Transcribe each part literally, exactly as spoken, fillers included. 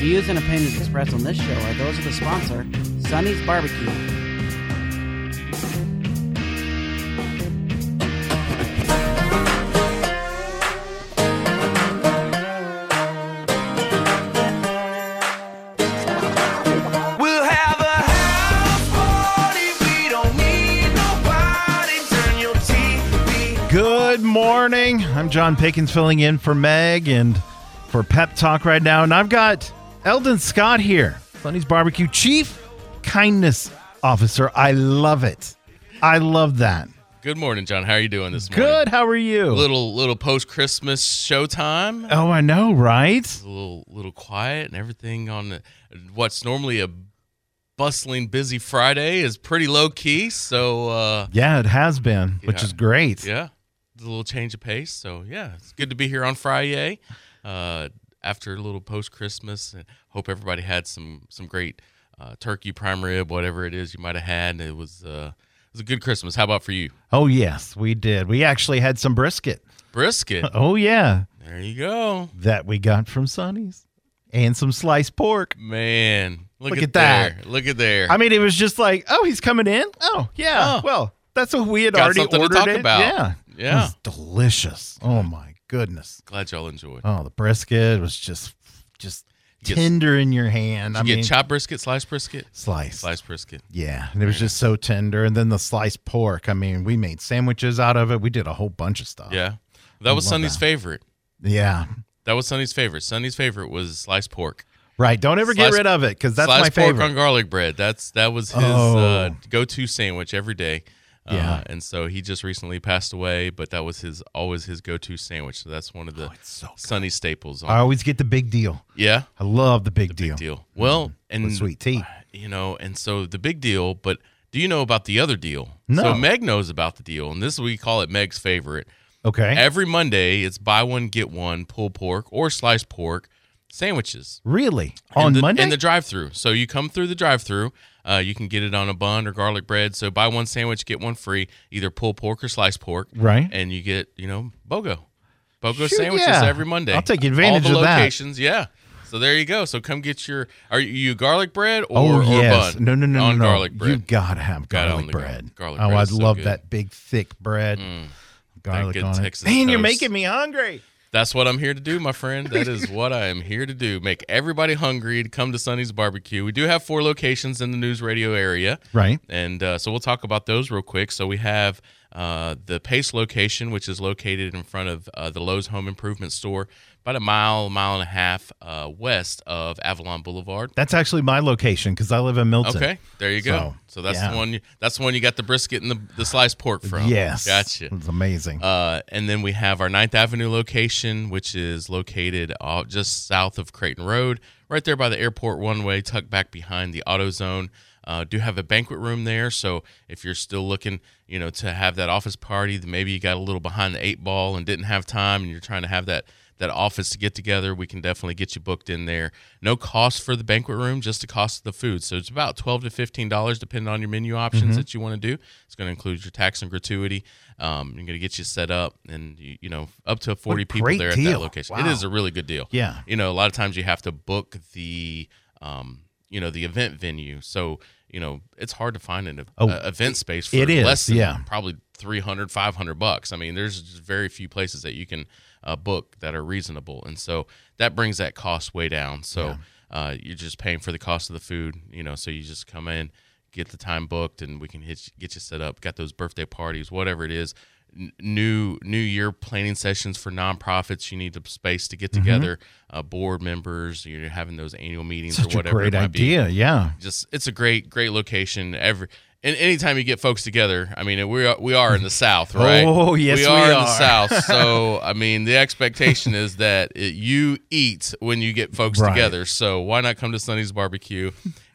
views and opinions expressed on this show are those of the sponsor, Sonny's Barbecue. Good morning. I'm John Pickens filling in for Meg and for Pep Talk right now. And I've got Eldon Scott here, Sonny's Barbecue Chief Kindness Officer. I love it. I love that. Good morning, John. How are you doing this morning? Good. How are you? Little little post-Christmas showtime. Oh, I know, right? A little little quiet and everything on the, what's normally a bustling, busy Friday is pretty low-key. So, uh, yeah, it has been, which yeah. is great. Yeah. A little change of pace. So, yeah, it's good to be here on Friday uh, after a little post-Christmas. And hope everybody had some some great uh, turkey, prime rib, whatever it is you might have had. It was, uh, it was a good Christmas. How about for you? Oh, yes, we did. We actually had some brisket. Brisket? Oh, yeah. There you go. That we got from Sonny's. And some sliced pork. Man, look, look at, at that. There. Look at there. I mean, it was just like, oh, he's coming in? Oh, yeah. Oh. Well, that's what we had Got already something ordered to talk it. about. Yeah. Yeah. It was delicious. Oh, my goodness. Glad y'all enjoyed. Oh, the brisket was just just Get- tender in your hand. Did I you mean, get chopped brisket, sliced brisket? sliced. Sliced brisket. Yeah, and it was just so tender. And then the sliced pork. I mean, we made sandwiches out of it. We did a whole bunch of stuff. Yeah. That was love Sonny's that. favorite. Yeah. That was Sonny's favorite. Sonny's favorite was sliced pork. Right. Don't ever get Sliced- rid of it because that's sliced my favorite. pork on garlic bread. That's That was his Oh. uh, go-to sandwich every day. Uh, Yeah. And so he just recently passed away, but that was his always his go-to sandwich. So that's one of the Oh, it's so good. Sonny staples. On. I always get the big deal. Yeah. I love the big The deal. big deal. Well, and With sweet tea. You know, and so the big deal, but do you know about the other deal? No. So Meg knows about the deal, and this we call it Meg's favorite. Okay. Every Monday, it's buy one, get one pulled pork or sliced pork sandwiches. Really? In On the, Monday? In the drive-thru. So you come through the drive-thru, uh, you can get it on a bun or garlic bread. So buy one sandwich, get one free, either pulled pork or sliced pork. Right. And you get, you know, BOGO. BOGO Shoot, sandwiches yeah. every Monday. I'll take advantage All the of that. locations, yeah. So there you go. So come get your, are you garlic bread or, Oh, or yes. bun? No, no, no, on no. garlic You bread. got to have Gotta garlic own the bread. garlic oh, bread I is so love good. that big, thick bread. Mm. Garlic good on it. Texas Man, you're toast. making me hungry. That's what I'm here to do, my friend. That is what I am here to do. Make everybody hungry to come to Sonny's Barbecue. We do have four locations in the news radio area. Right. And uh, so we'll talk about those real quick. So we have uh, the Pace location, which is located in front of uh, the Lowe's Home Improvement Store, about a mile, mile and a half uh, west of Avalon Boulevard. That's actually my location because I live in Milton. Okay, there you go. So, So, that's yeah. the one. You, that's the one you got the brisket and the, the sliced pork from. Yes. Gotcha. It's amazing. Uh, and then we have our Ninth Avenue location, which is located uh, just south of Creighton Road, right there by the airport one-way, tucked back behind the AutoZone. Uh, do have a banquet room there, so if you're still looking, you know, to have that office party, then maybe you got a little behind the eight ball and didn't have time, and you're trying to have that that office to get together, we can definitely get you booked in there. No cost for the banquet room, just the cost of the food. So it's about twelve to fifteen dollars depending on your menu options Mm-hmm. that you want to do. It's going to include your tax and gratuity. Um, you're going to get you set up and, you, you know, up to forty a people great there at deal. that location. It Wow. is a really good deal. Yeah. You know, a lot of times you have to book the, um, you know, the event venue. So, you know, it's hard to find an Oh, uh, event space for it is, less than yeah. probably three hundred, five hundred bucks. I mean, there's just very few places that you can uh, book that are reasonable. And so that brings that cost way down. So uh, you're just paying for the cost of the food, you know, so you just come in, get the time booked, and we can hit, get you set up, got those birthday parties, whatever it is. N- New New Year planning sessions for nonprofits. You need the space to get together. Uh, board members. You're having those annual meetings Such or a whatever. great it might be. idea. Yeah. Just it's a great great location. Every and anytime you get folks together, I mean we are we are in the South, right? Oh, yes, we we are in are. the South. So I mean the expectation is that it, you eat when you get folks Right. together. So why not come to Sonny's Barbecue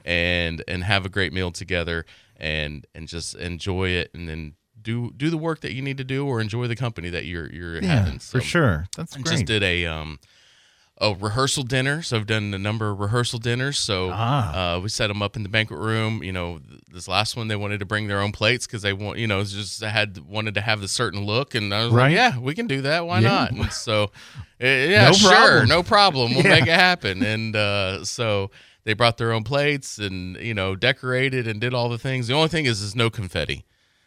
and and have a great meal together and and just enjoy it and then do do the work that you need to do or enjoy the company that you're you're Yeah, having. for So sure. That's I great. just did a um a rehearsal dinner. So I've done a number of rehearsal dinners. So Ah. uh, we set them up in the banquet room. You know, this last one they wanted to bring their own plates because they want, you know, it's just had wanted to have the certain look, and I was Right. like, yeah, we can do that. Why Yeah. not? And so, uh, yeah, No sure, problem. no problem. We'll Yeah. make it happen. And uh, so they brought their own plates and you know decorated and did all the things. The only thing is, is no confetti.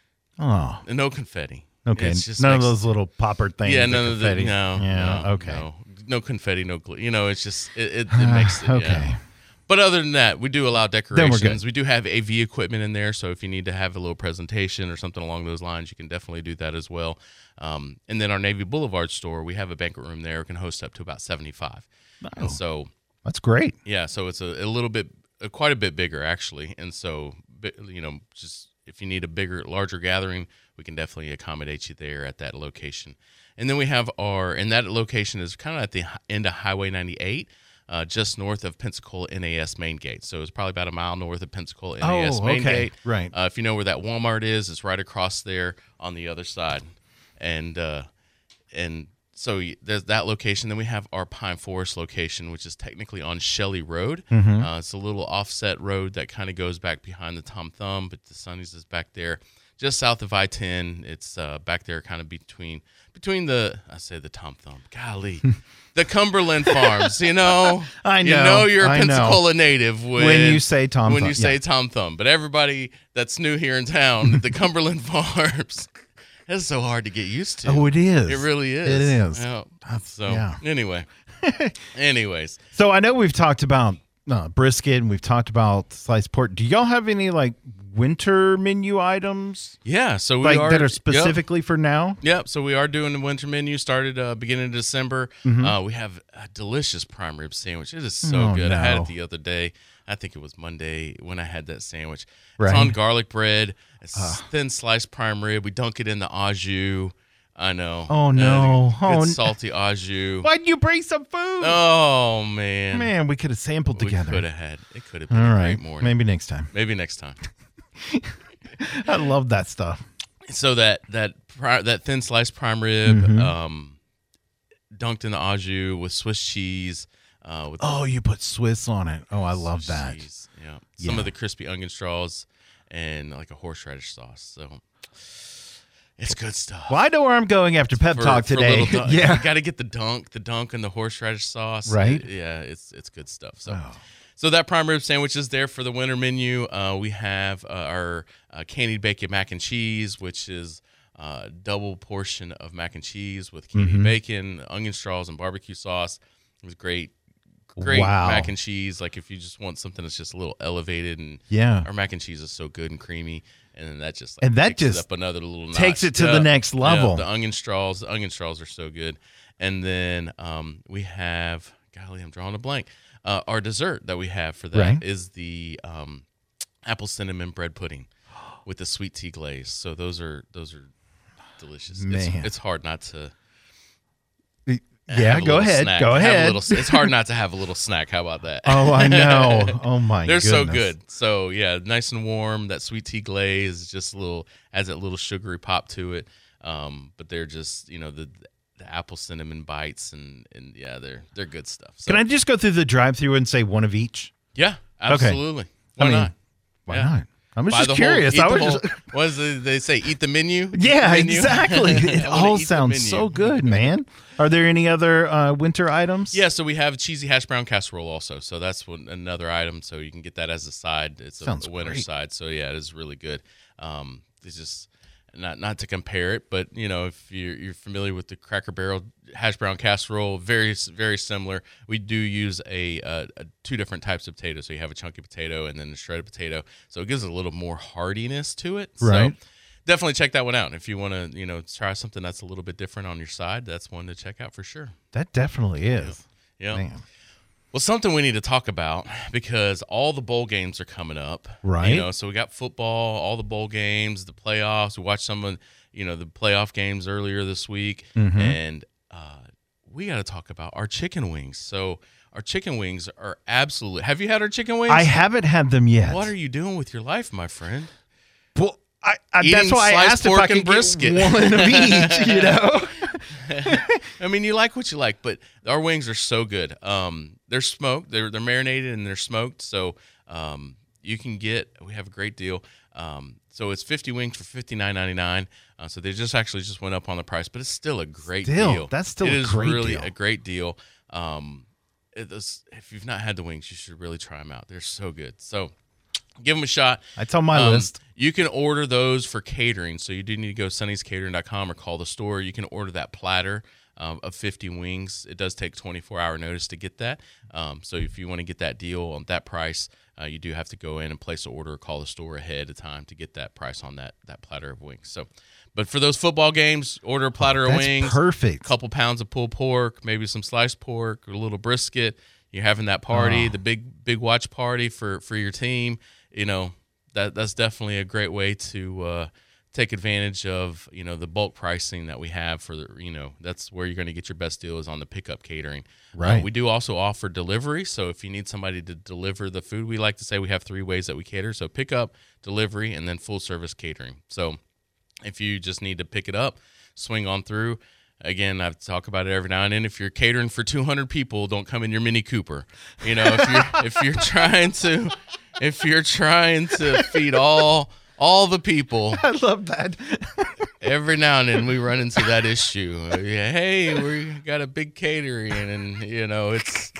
Oh, No confetti. okay. It's just None makes- of those little popper things. Yeah, the none of the confetti. no. Yeah. no, okay. No, no confetti, no glue. You know, it's just it. It, it makes it. okay. Yeah. But other than that, we do allow we're good. decorations. We do have A V equipment in there, so if you need to have a little presentation or something along those lines, you can definitely do that as well. Um, and then our Navy Boulevard store, we have a banquet room there. It can host up to about seventy-five. Oh, And so, that's great. yeah, so it's a, a little bit, uh, quite a bit bigger actually. And so, bi- you know, just if you need a bigger, larger gathering, we can definitely accommodate you there at that location. And then we have our, and that location is kind of at the hi- end of Highway ninety-eight, uh, just north of Pensacola N A S main gate. So it's probably about a mile north of Pensacola N A S Oh, main okay. gate. Right. Uh, if you know where that Walmart is, it's right across there on the other side. And, uh, and so y- there's that location. Then we have our Pine Forest location, which is technically on Shelley Road. Mm-hmm. Uh, it's a little offset road that kind of goes back behind the Tom Thumb, but the Sonny's is back there, just south of I ten. It's uh, back there, kind of between between the I say the Tom Thumb, golly, the Cumberland Farms. You know, I you know, know you're a I know. Pensacola native when, When you say Tom when Thumb, you say yeah. Tom Thumb. But everybody that's new here in town, the Cumberland Farms. That's so hard to get used to. Oh, it is. It really is. It is. Yeah. That's- So yeah. anyway, anyways, So I know we've talked about uh, brisket and we've talked about sliced pork. Do y'all have any like winter menu items yeah. So we like are that are yep. specifically for now? Yep. So we are doing the winter menu. Started uh, beginning of December. Mm-hmm. Uh, we have a delicious prime rib sandwich. It is so Oh, good. I had no. it the other day. I think it was Monday when I had that sandwich. Right. It's on garlic bread. It's thin sliced prime rib. We dunk it in the au jus. I know. Oh, no. Uh, good Oh, n- salty au jus. Why'd you bring some food? Oh man. Man, we could have sampled we together. could have had. It could have been All a right. great morning. Maybe next time. Maybe next time. I love that stuff. So that that pri- that thin sliced prime rib, Mm-hmm. um, dunked in the au jus with Swiss cheese. Uh, with Oh, you put Swiss on it. Oh, I love Swiss that. cheese, yeah. Some Yeah. of the crispy onion straws and like a horseradish sauce. So it's good stuff. Well, I know where I'm going after pep For- talk for a today. little dunk. yeah. You got to get the dunk, the dunk and the horseradish sauce. Right. It- yeah, it's it's good stuff. So. Oh. So that prime rib sandwich is there for the winter menu. Uh, we have uh, our uh, candied bacon mac and cheese, which is uh, double portion of mac and cheese with candied Mm-hmm. bacon, onion straws, and barbecue sauce. It was great, great Wow. mac and cheese. Like if you just want something that's just a little elevated, and Yeah. our mac and cheese is so good and creamy, and then that just like, And that takes it just up another little takes notch. it to the next level. Yeah, the onion straws, the onion straws are so good, and then um, we have golly, I'm drawing a blank. Uh, our dessert that we have for that is Right. the um, apple cinnamon bread pudding with the sweet tea glaze. So those are those are delicious. Man. It's, it's hard not to. Yeah, have a go little ahead. snack. Go Have a ahead. little- it's hard not to have a little snack. How about that? Oh, I know. Oh my They're goodness. so good. So yeah, nice and warm. That sweet tea glaze just a little adds that little sugary pop to it. Um, but they're just you know the the apple cinnamon bites and and yeah, they're they're good stuff. So, Can I just go through the drive-through and say one of each? Yeah, absolutely. Why I mean, not? Why Yeah. not? I was Buy just the curious. Whole, I eat was the whole, just, what does it- they say? Eat the menu. Eat yeah, the menu? exactly. It I wanna all eat the sounds menu. so good, man. Are there any other uh, winter items? Yeah, so we have cheesy hash brown casserole also. So that's one, another item. So you can get that as a side. It's a, Sounds a winter great. side. So yeah, it is really good. Um, it's just not not to compare it, but you know if you're you're familiar with the Cracker Barrel hash brown casserole, very very similar. We do use a, uh, a two different types of potatoes. So you have a chunky potato and then a shredded potato. So it gives it a little more hardiness to it. Right. So definitely check that one out if you want to you know try something that's a little bit different on your side. That's one to check out for sure. That definitely is. Yeah. Man. Well, something we need to talk about because all the bowl games are coming up, Right. You know, so we got football, all the bowl games, the playoffs. We watched some of, you know, the playoff games earlier this week, Mhm. and uh, we got to talk about our chicken wings. So our chicken wings are absolutely. Have you had our chicken wings? I haven't had them yet. What are you doing with your life, my friend? Well, I, I, Eating that's why I sliced asked if pork I could and brisket. get one of each, you know? I mean, you like what you like, but our wings are so good. Um, they're smoked. They're they're marinated and they're smoked. So um, you can get. We have a great deal. Um, so it's fifty wings for fifty-nine ninety-nine. Uh, so they just actually just went up on the price, but it's still a great still, deal. That's still it a is great really deal. a great deal. Um, it is, if you've not had the wings, you should really try them out. They're so good. So give them a shot. It's on my um, list. You can order those for catering. So you do need to go sunny's catering dot com or call the store. You can order that platter um, of fifty wings. It does take twenty-four hour notice to get that. Um, so if you want to get that deal on that price, uh, you do have to go in and place an order or call the store ahead of time to get that price on that that platter of wings. So, but for those football games, order a platter oh, of that's wings. Perfect. A couple pounds of pulled pork, maybe some sliced pork, or a little brisket. You're having that party, oh. the big big watch party for, for your team. You know, that that's definitely a great way to uh, take advantage of, you know, the bulk pricing that we have for the, you know, that's where you're going to get your best deal is on the pickup catering. Right. Uh, we do also offer delivery. So if you need somebody to deliver the food, we like to say we have three ways that we cater. So pickup, delivery, and then full service catering. So if you just need to pick it up, swing on through. Again, I talk about it every now and then. If you're catering for two hundred people, don't come in your Mini Cooper. You know, if you're if you're trying to if you're trying to feed all all the people, I love that. every now and then we run into that issue. Yeah, hey, we got a big catering, and you know it's.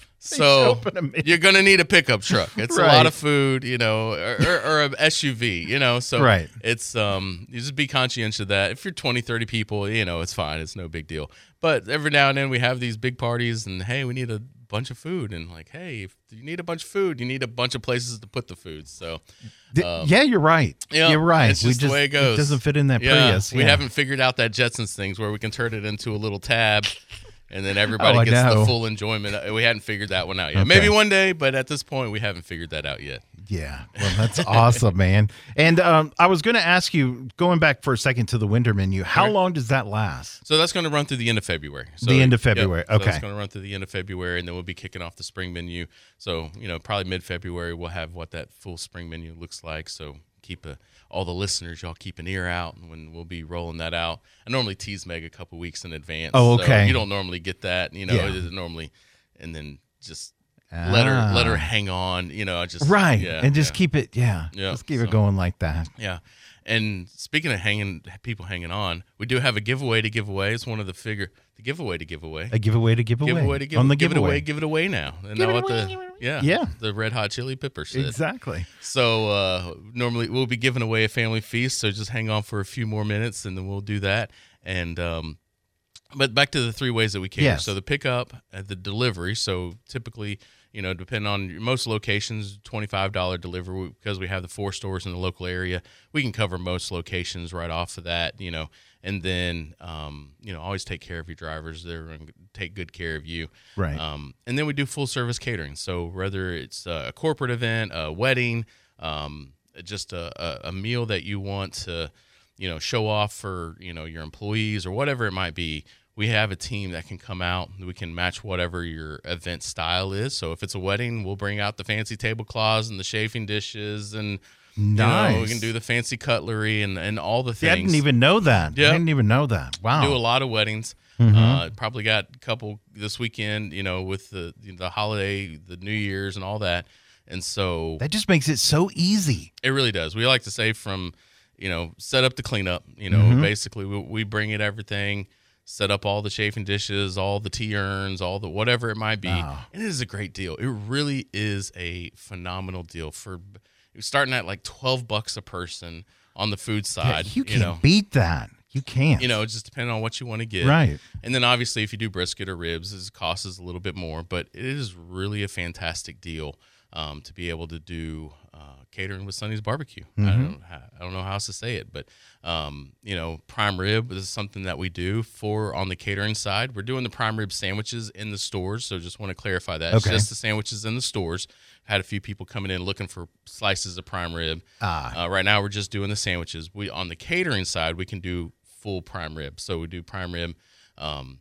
So you're going to need a pickup truck. It's right. a lot of food, you know, or, or, or an S U V, you know. So right. it's um, you just be conscientious of that. If you're twenty, thirty people, you know, it's fine. It's no big deal. But every now and then we have these big parties and, hey, we need a bunch of food. And like, hey, if you need a bunch of food, you need a bunch of places to put the food. So um, yeah, you're right. You know, you're right. It's just, we just the way it goes. It doesn't fit in that yeah, Prius. We yeah. haven't figured out that Jetsons things where we can turn it into a little tab. And then everybody oh, gets know. the full enjoyment. We hadn't figured that one out yet. Okay. Maybe one day, but at this point, we haven't figured that out yet. Yeah, well, that's awesome, man. And um, I was going to ask you, going back for a second to the winter menu, how okay. long does that last? So that's going to run through the end of February. So, the end of February, yep. okay. So it's going to run through the end of February, and then we'll be kicking off the spring menu. So, you know, probably mid-February, we'll have what that full spring menu looks like. So keep a, all the listeners, y'all keep an ear out when we'll be rolling that out. I normally tease Meg a couple weeks in advance. Oh, okay. So you don't normally get that, you know, yeah. it is normally, and then just ah. let her let her hang on, you know, just right, yeah, and just yeah. keep it, yeah, yeah. just keep so, it going like that. Yeah. And speaking of hanging, people hanging on, we do have a giveaway to give away. It's one of the figure, the giveaway to give away. A giveaway to give away. Giveaway to give, on the give giveaway. it away, give it away now. And give now it what away, the, give it away. yeah, yeah, the Red Hot Chili Pepper said. Exactly. So uh, normally we'll be giving away a family feast. So just hang on for a few more minutes, and then we'll do that. And um, but back to the three ways that we cater. Yes. So the pickup, uh, the delivery. So typically, you know, depending on most locations, twenty-five dollars delivery, because we have the four stores in the local area. We can cover most locations right off of that, you know, and then, um, you know, always take care of your drivers. They're going to take good care of you. Right. Um, and then we do full service catering. So whether it's a corporate event, a wedding, um, just a, a, a meal that you want to, you know, show off for, you know, your employees or whatever it might be, we have a team that can come out. We can match whatever your event style is. So if it's a wedding, we'll bring out the fancy tablecloths and the chafing dishes, and nice. you know, we can do the fancy cutlery and, and all the See, things. I didn't even know that. Yep. I didn't even know that. Wow. Do a lot of weddings. Mm-hmm. Uh, probably got a couple this weekend, you know, with the the holiday, the New Year's, and all that. And so that just makes it so easy. It really does. We like to say from, you know, set up to clean up. You know, mm-hmm. basically we, we bring it everything. Set up all the chafing dishes, all the tea urns, all the whatever it might be. Oh. And it is a great deal. It really is a phenomenal deal for starting at like twelve bucks a person on the food side. Yeah, you can't you know. beat that. You can't. You know, it just depending on what you want to get. Right. And then obviously if you do brisket or ribs, it costs us a little bit more, but it is really a fantastic deal um, to be able to do uh, catering with Sonny's Barbecue. Mm-hmm. I don't know how, I don't know how else to say it, but um, you know, prime rib is something that we do for on the catering side. We're doing the prime rib sandwiches in the stores, so just want to clarify that. It's Okay. just the sandwiches in the stores. Had a few people coming in looking for slices of prime rib. Ah. Uh, right now we're just doing the sandwiches. We on the catering side, we can do full prime rib. So we do prime rib, um,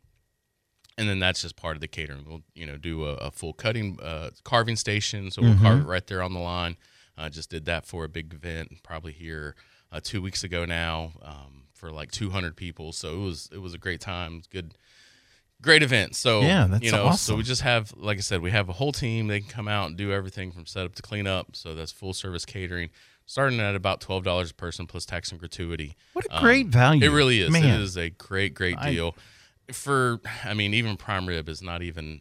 and then that's just part of the catering. We'll, you know, do a, a full cutting, uh, carving station. So we'll Mm-hmm. carve it right there on the line. I uh, just did that for a big event, probably here uh, two weeks ago now, um, for like two hundred people. So it was it was a great time. Good. Great event. So, yeah, that's you know, awesome. so we just have, like I said, we have a whole team. They can come out and do everything from setup to clean up. So that's full service catering, starting at about twelve dollars a person plus tax and gratuity. What a great um, value. It really is. Man. It is a great, great deal. I, For, I mean, even prime rib is not even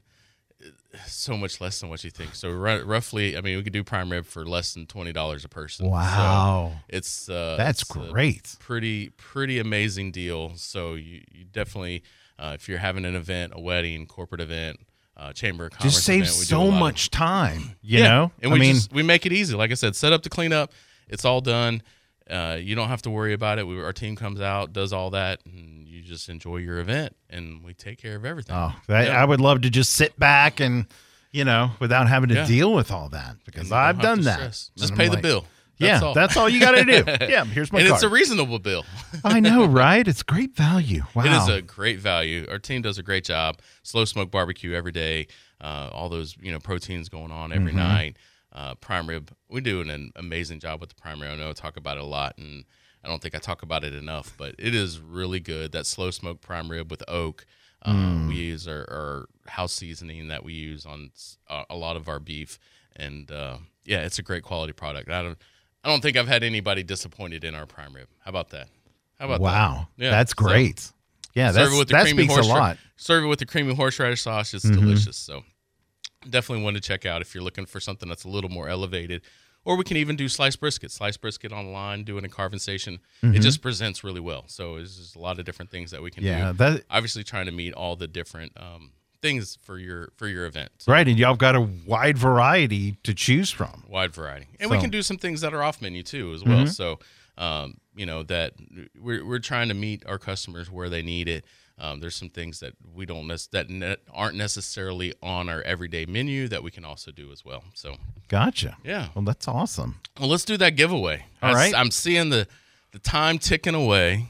so much less than what you think. So r- roughly, I mean, we could do prime rib for less than twenty dollars a person. Wow. So it's uh, that's it's great. Pretty, pretty amazing deal. So you, you definitely, uh, if you're having an event, a wedding, corporate event, uh, chamber of commerce, just saves event, we so do much of, time. You yeah. know, and I we mean, just, we make it easy. Like I said, set up to clean up. It's all done. Uh, you don't have to worry about it. We, our team comes out, does all that, and you just enjoy your event, and we take care of everything. Oh, that, yeah. I would love to just sit back and, you know, without having to yeah. deal with all that, because I've done that. Stress. Just pay like, the bill. That's yeah, all. that's all you got to do. Yeah, here's my and card. it's a reasonable bill. I know, right? It's great value. Wow. It is a great value. Our team does a great job. Slow smoke barbecue every day. Uh, all those, you know, proteins going on every mm-hmm. night. Uh, prime rib. We do an amazing job with the prime rib. I know I talk about it a lot, and I don't think I talk about it enough, but it is really good. That slow smoke prime rib with oak. Uh, mm. We use our, our house seasoning that we use on a lot of our beef, and uh, yeah, it's a great quality product. I don't, I don't think I've had anybody disappointed in our prime rib. How about that? How about wow, that? Yeah, that's great. So, yeah, that's, serve it with the that creamy speaks a lot. Ra- serve it with the creamy horseradish sauce. It's mm-hmm. delicious. So definitely one to check out if you're looking for something that's a little more elevated. Or we can even do sliced brisket. Sliced brisket online, do it in a carving station. Mm-hmm. It just presents really well. So it's just a lot of different things that we can yeah, do. That, Obviously trying to meet all the different um, things for your for your event. So, right, and y'all got a wide variety to choose from. Wide variety. And so. we can do some things that are off menu too as well. Mm-hmm. So, um, you know, that we're, we're trying to meet our customers where they need it. Um, there's some things that we don't ne- that ne- aren't necessarily on our everyday menu that we can also do as well. So, gotcha. Yeah. Well, that's awesome. Well, let's do that giveaway. All I, right. I'm seeing the the time ticking away.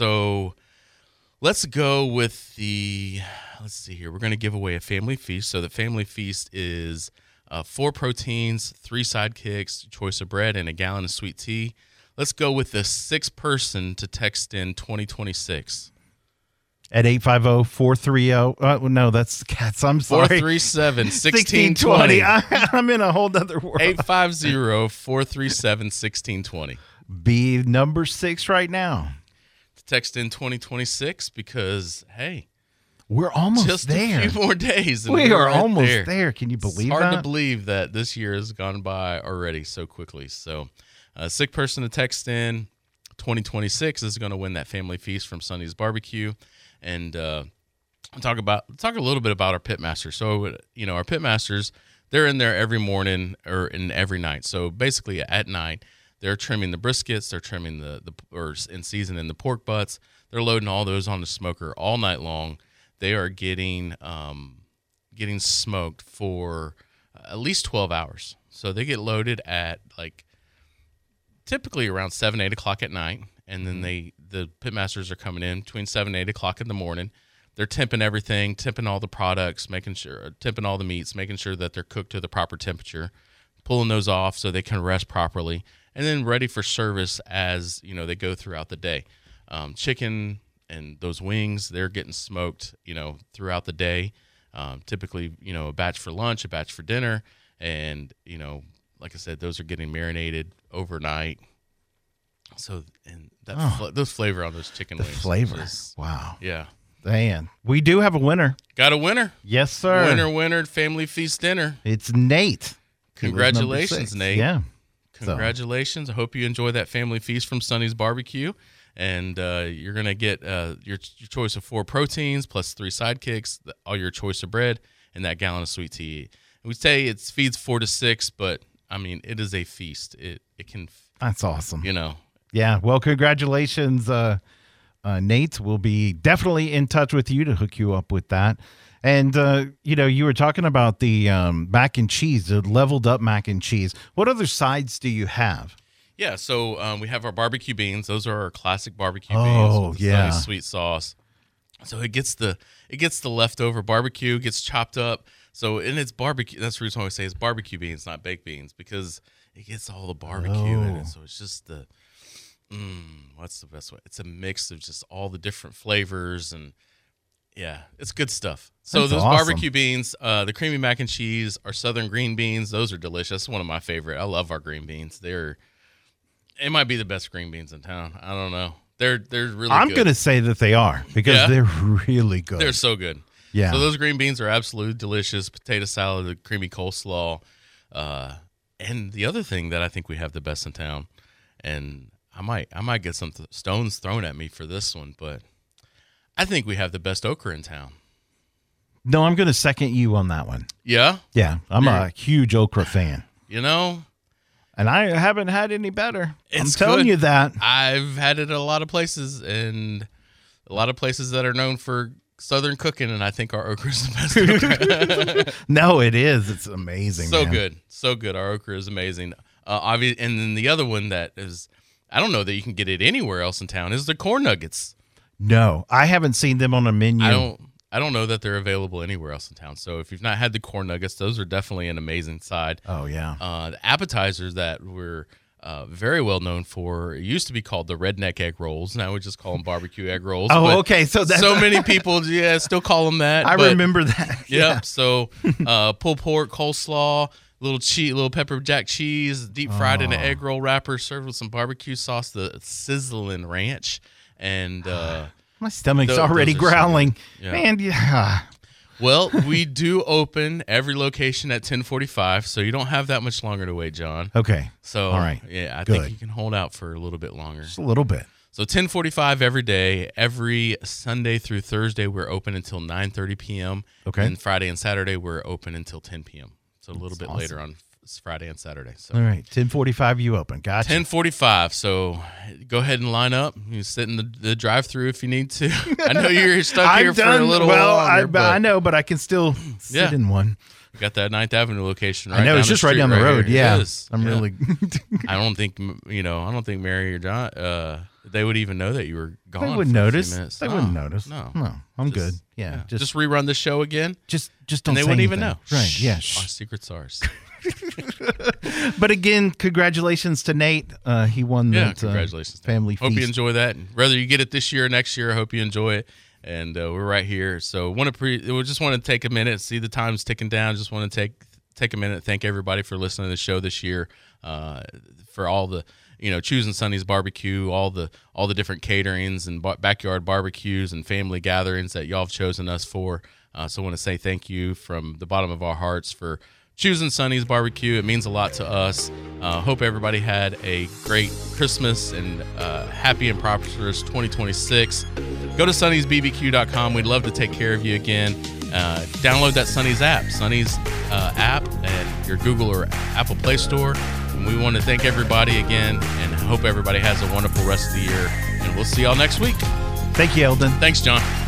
So let's go with the. Let's see here. We're going to give away a family feast. So the family feast is uh, four proteins, three sidekicks, choice of bread, and a gallon of sweet tea. Let's go with the sixth person to text in twenty twenty-six. At eight five zero, four three zero. Uh, no, that's cats. I'm sorry. four three seven, one six two zero. I'm in a whole other world. eight five zero, four three seven, one six two zero. Be number six right now. Text in twenty twenty-six because, hey, we're almost just there. a few more days. We are right almost there. there. Can you believe it's hard that? to believe that this year has gone by already so quickly. So, a sick person to text in twenty twenty-six is going to win that family feast from Sonny's Barbecue. And uh, talk about talk a little bit about our pitmasters. So, you know, our pitmasters, they're in there every morning or in every night. So basically, at night, they're trimming the briskets, they're trimming the the or in seasoning the pork butts. They're loading all those on the smoker all night long. They are getting um, getting smoked for at least twelve hours. So they get loaded at like typically around seven, eight o'clock at night. And then they, the pitmasters are coming in between seven and eight o'clock in the morning. They're temping everything, temping all the products, making sure, temping all the meats, making sure that they're cooked to the proper temperature, pulling those off so they can rest properly, and then ready for service as, you know, they go throughout the day. Um, chicken and those wings, they're getting smoked, you know, throughout the day. Um, typically, you know, a batch for lunch, a batch for dinner, and, you know, like I said, those are getting marinated overnight. So, and that oh, fl- those flavor on those chicken the wings. flavor. Just, wow. Yeah. Man, we do have a winner. Got a winner. Yes, sir. Winner, winner, family feast dinner. It's Nate. Congratulations, Nate. Yeah. Congratulations. So. I hope you enjoy that family feast from Sonny's Barbecue. And uh, you're going to get uh, your, your choice of four proteins plus three sidekicks, the, all your choice of bread, and that gallon of sweet tea. And we say it feeds four to six, but, I mean, it is a feast. It it can. That's awesome. You know. Yeah, well, congratulations, uh, uh, Nate. We'll be definitely in touch with you to hook you up with that. And, uh, you know, you were talking about the um, mac and cheese, the leveled up mac and cheese. What other sides do you have? Yeah, so um, we have our barbecue beans. Those are our classic barbecue oh, beans with the yeah. Sonny's sweet sauce. So it gets the it gets the leftover barbecue, gets chopped up. So in its barbecue, that's the reason why we say it's barbecue beans, not baked beans, because it gets all the barbecue oh. in it. So it's just the Mm, what's the best way? It's a mix of just all the different flavors, and yeah, it's good stuff. So That's those awesome. barbecue beans, uh, the creamy mac and cheese, our southern green beans, those are delicious. One of my favorite. I love our green beans. They're it might be the best green beans in town. I don't know. They're they're really. I'm good. going to say that they are because Yeah. they're really good. They're so good. Yeah. So those green beans are absolutely delicious. Potato salad, the creamy coleslaw, uh, and the other thing that I think we have the best in town, and I might I might get some th- stones thrown at me for this one, but I think we have the best okra in town. No, I'm going to second you on that one. Yeah, Yeah, I'm Yeah. a huge okra fan, you know, and I haven't had any better. I'm It's telling good. you that. I've had it at a lot of places, and a lot of places that are known for southern cooking, and I think our okra is the best okra. No, it is. It's amazing. So man. good, so good. Our okra is amazing. Uh, obvious, and then the other one that is, I don't know that you can get it anywhere else in town, is the corn nuggets. No, I haven't seen them on a menu. I don't, I don't know that they're available anywhere else in town. So if you've not had the corn nuggets, those are definitely an amazing side. Oh yeah. Uh, the appetizers that we're uh, very well known for, it used to be called the redneck egg rolls. Now we just call them barbecue egg rolls. Oh, But okay. So that's so many people, yeah, still call them that. I but- remember that. Yep. So, uh, pulled pork, coleslaw, little cheese, little pepper jack cheese, deep fried in an Oh. egg roll wrapper, served with some barbecue sauce, the sizzling ranch, and uh, My stomach's Those- already those are so growling. good. Yeah. Man, yeah. well, we do open every location at ten forty-five, so you don't have that much longer to wait, John. Okay. So, All right. yeah, I Good. think you can hold out for a little bit longer. Just a little bit. So ten forty-five every day, every Sunday through Thursday, we're open until nine thirty p.m. Okay. And Friday and Saturday, we're open until ten p.m. So a little That's bit awesome. later on f- Friday and Saturday. So All right. ten forty-five you open. Gotcha. ten forty-five. So go ahead and line up. You sit in the, the drive-through if you need to. I know you're stuck I'm here done. for a little well, while I, longer, but I know, but I can still sit Yeah. in one. you got that Ninth Avenue location right I know down it's the just right street down the road. here. It Yeah. is. I'm Yeah. really I don't think, you know, I don't think Mary or John, uh, they would even know that you were gone. They wouldn't for a few notice. minutes. They No, wouldn't notice. No. No. I'm Just- good. Yeah. Yeah. Just Just, rerun the show again, just just don't and they say wouldn't even anything. know. Right. Shh. Yeah. Our shh. secret's ours. But again, congratulations to Nate. Uh, he won Yeah, that uh, congratulations. family Hope feast. you enjoy that. And whether you get it this year or next year, I hope you enjoy it. And uh, we're right here. So want to pre we just want to take a minute, see the time's ticking down. Just want to take take a minute, thank everybody for listening to the show this year, uh, for all the you know choosing Sonny's Barbecue, all the all the different caterings and ba- backyard barbecues and family gatherings that y'all have chosen us for. Uh, so I want to say thank you from the bottom of our hearts for choosing Sonny's Barbecue. It means a lot to us. Uh, hope everybody had a great Christmas and uh, happy and prosperous twenty twenty-six. Go to Sonny's B B Q dot com. We'd love to take care of you again. Uh, download that Sonny's app, Sonny's uh, app at your Google or Apple Play Store. And we want to thank everybody again and hope everybody has a wonderful rest of the year. And we'll see y'all next week. Thank you, Eldon. Thanks, John.